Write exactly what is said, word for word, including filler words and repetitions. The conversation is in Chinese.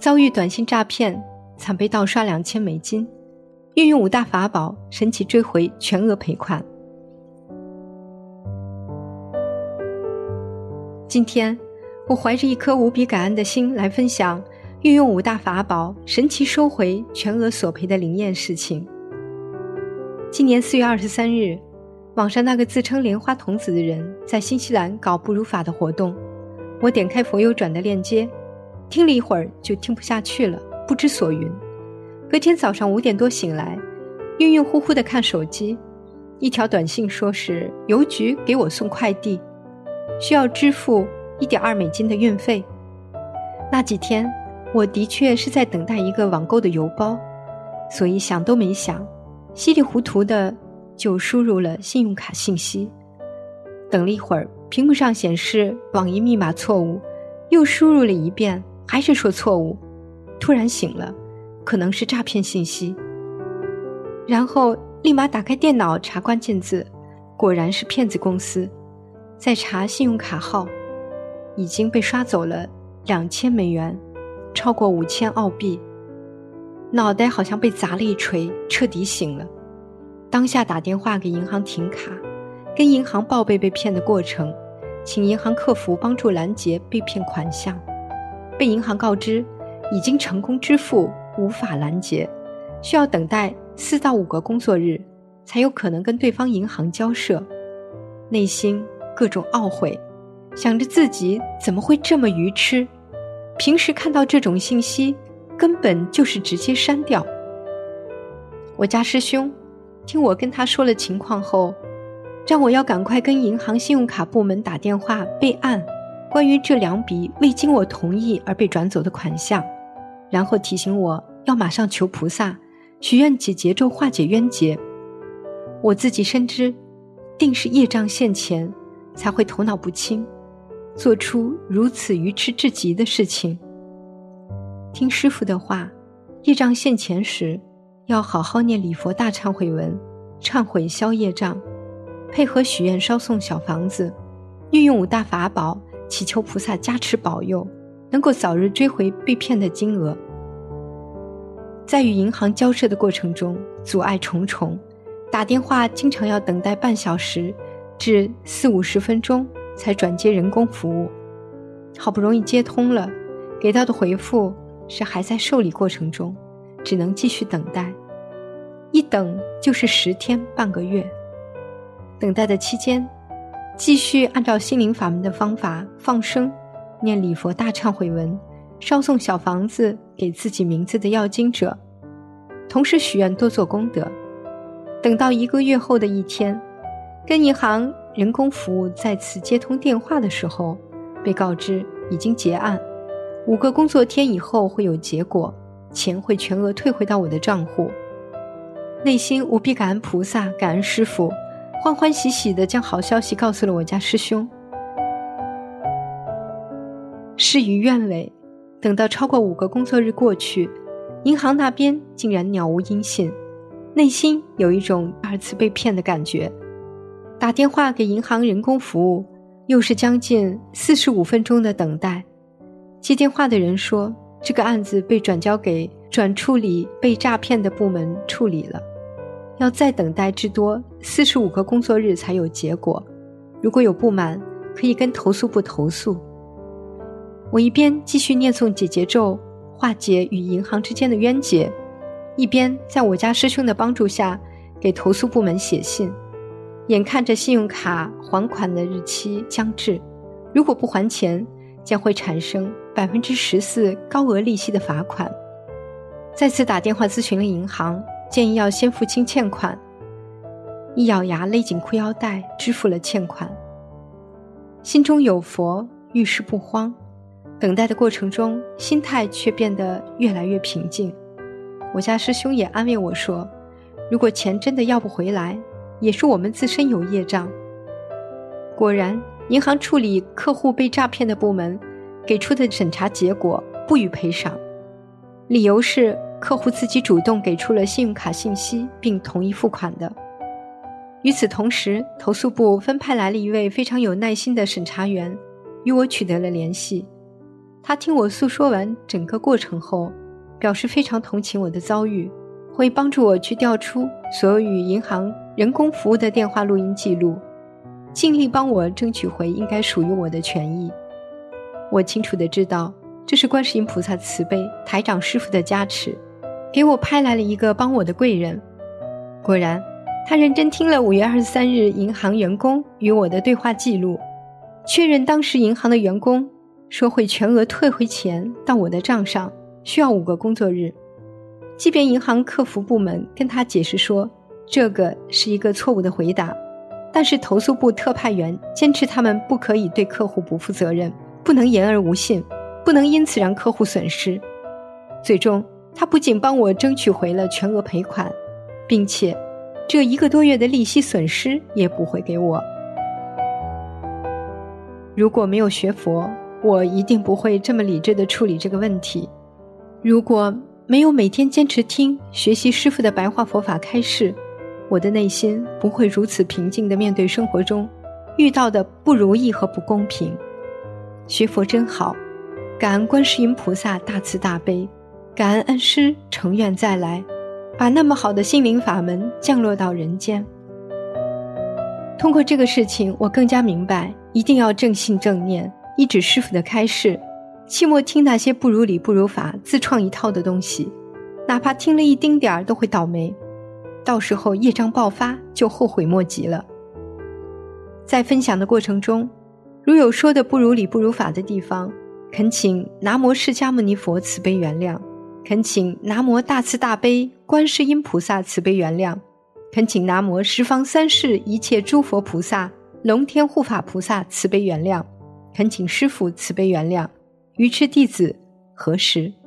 遭遇短信诈骗，惨被盗刷两千美金，运用五大法宝神奇追回全额赔款。今天我怀着一颗无比感恩的心来分享运用五大法宝神奇收回全额索赔的灵验事情。今年四月二十三日，网上那个自称莲花童子的人在新西兰搞不如法的活动，我点开佛友转的链接，听了一会儿就听不下去了，不知所云。隔天早上五点多醒来，晕晕乎乎地看手机，一条短信说是邮局给我送快递，需要支付 一点二美金的运费。那几天我的确是在等待一个网购的邮包，所以想都没想，稀里糊涂的就输入了信用卡信息。等了一会儿，屏幕上显示网银密码错误，又输入了一遍，还是说错误。突然醒了，可能是诈骗信息。然后立马打开电脑查关键字，果然是骗子公司。再查信用卡号，已经被刷走了两千美元，超过五千澳币。脑袋好像被砸了一锤，彻底醒了。当下打电话给银行停卡，跟银行报备被骗的过程，请银行客服帮助拦截被骗款项。被银行告知已经成功支付，无法拦截，需要等待四到五个工作日才有可能跟对方银行交涉。内心各种懊悔，想着自己怎么会这么愚痴，平时看到这种信息根本就是直接删掉。我家师兄听我跟他说了情况后，让我要赶快跟银行信用卡部门打电话备案关于这两笔未经我同意而被转走的款项，然后提醒我要马上求菩萨许愿解结咒化解冤结。我自己深知定是业障现前，才会头脑不清，做出如此愚痴至极的事情。听师父的话，业障现前时要好好念礼佛大忏悔文，忏悔消业障，配合许愿烧送小房子，运用五大法宝，祈求菩萨加持保佑，能够早日追回被骗的金额。在与银行交涉的过程中，阻碍重重，打电话经常要等待半小时至四五十分钟才转接人工服务。好不容易接通了，给到的回复是还在受理过程中，只能继续等待。一等就是十天半个月。等待的期间，继续按照心灵法门的方法放生，念礼佛大忏悔文，烧送小房子给自己名字的要经者，同时许愿多做功德。等到一个月后的一天，跟银行人工服务再次接通电话的时候，被告知已经结案，五个工作天以后会有结果，钱会全额退回到我的账户。内心无比感恩菩萨，感恩师父，欢欢喜喜地将好消息告诉了我家师兄。事与愿违，等到超过五个工作日过去，银行那边竟然鸟无音信，内心有一种二次被骗的感觉。打电话给银行人工服务，又是将近四十五分钟的等待。接电话的人说，这个案子被转交给转处理被诈骗的部门处理了，要再等待至多四十五个工作日才有结果，如果有不满可以跟投诉部投诉。我一边继续念诵解结咒，化解与银行之间的冤结，一边在我家师兄的帮助下给投诉部门写信。眼看着信用卡还款的日期将至，如果不还钱，将会产生 百分之十四 高额利息的罚款。再次打电话咨询了银行，建议要先付清欠款。一咬牙勒紧裤腰带支付了欠款。心中有佛，遇事不慌，等待的过程中心态却变得越来越平静。我家师兄也安慰我说，如果钱真的要不回来，也是我们自身有业障。果然，银行处理客户被诈骗的部门给出的审查结果不予赔偿，理由是客户自己主动给出了信用卡信息并同意付款的。与此同时，投诉部分派来了一位非常有耐心的审查员，与我取得了联系。 他听我诉说完整个过程后，表示非常同情我的遭遇，会帮助我去调出所有与银行人工服务的电话录音记录，尽力帮我争取回应该属于我的权益。我清楚地知道，这是观世音菩萨慈悲，台长师父的加持，给我派来了一个帮我的贵人。果然，他认真听了五月二十三日银行员工与我的对话记录，确认当时银行的员工说会全额退回钱到我的账上，需要五个工作日。即便银行客服部门跟他解释说这个是一个错误的回答，但是投诉部特派员坚持他们不可以对客户不负责任，不能言而无信，不能因此让客户损失。最终他不仅帮我争取回了全额赔款，并且这一个多月的利息损失也补回给我。如果没有学佛，我一定不会这么理智地处理这个问题。如果没有每天坚持听学习师父的白话佛法开示，我的内心不会如此平静地面对生活中遇到的不如意和不公平。学佛真好，感恩观世音菩萨大慈大悲，感恩恩师成愿再来，把那么好的心灵法门降落到人间。通过这个事情，我更加明白一定要正信正念，依止师父的开示，切莫听那些不如理不如法自创一套的东西，哪怕听了一丁点儿都会倒霉，到时候业障爆发就后悔莫及了。在分享的过程中，如有说的不如理不如法的地方，恳请南无释迦牟尼佛慈悲原谅，恳请南无大慈大悲观世音菩萨慈悲原谅，恳请南无十方三世一切诸佛菩萨龙天护法菩萨慈悲原谅，恳请师父慈悲原谅，愚痴弟子何时